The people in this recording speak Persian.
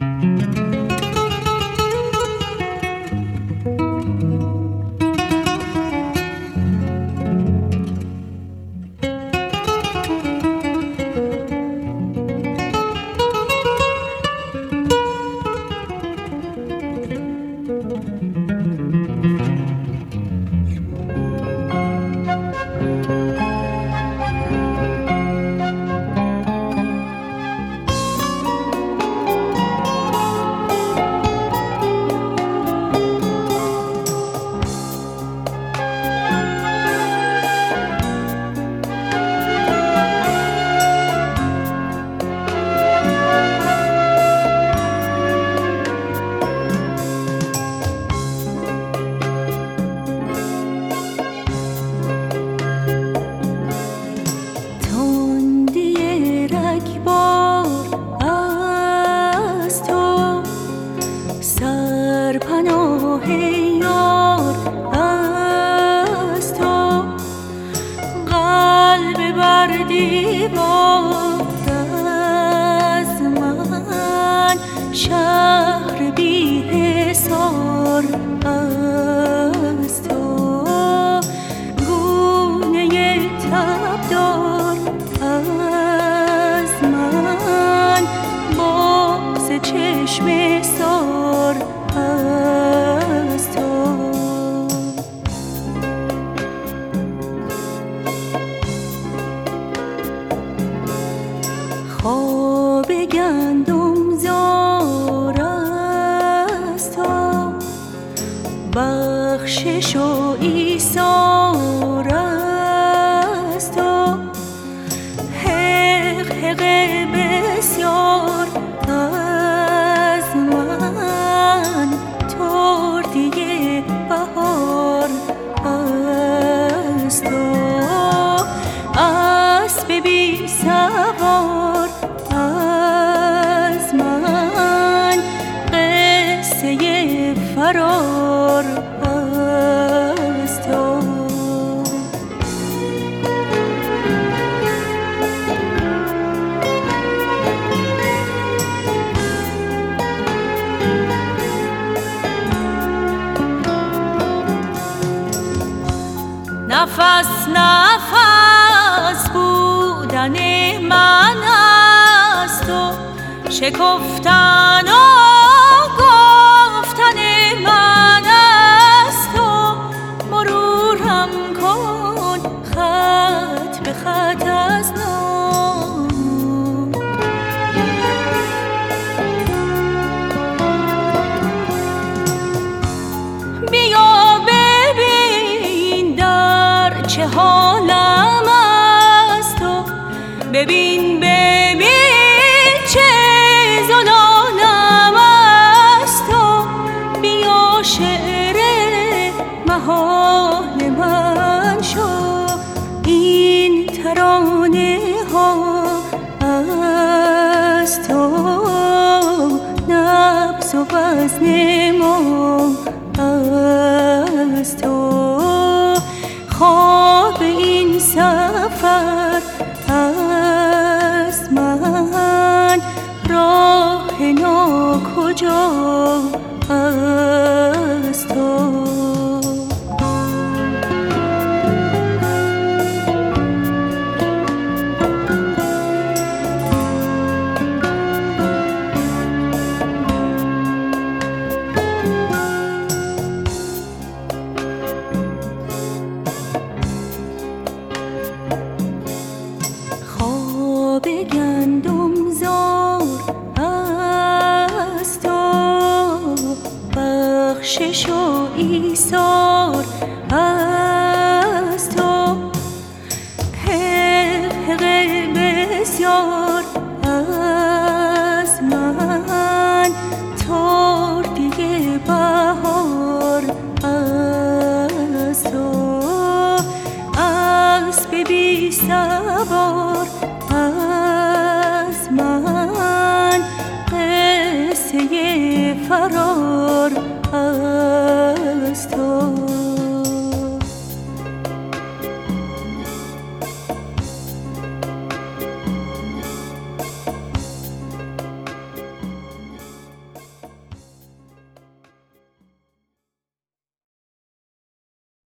بخشش و ایثار از تو، حق بسیار از من، تردی بهار از تو، اسب بی سوار از من، قصه فرار از تو. نفس نفس بودن من از تو، شکفتن و گفتن من از تو، مرورم کن خط به خط از نو. بیا ببین در چه حالم از تو، ببین ببین چه زلالم از تو، بیا شعر محال من شو، این ترانه ها از تو، نبض و وزن ما از تو، خواب این سفر از من، راه ناکجا از تو. خواب گندم زار از تو، بخشش و ایثار از تو، حق بسیار از من، تردی بهار از تو، اسب بی سوار از من، قصه فرار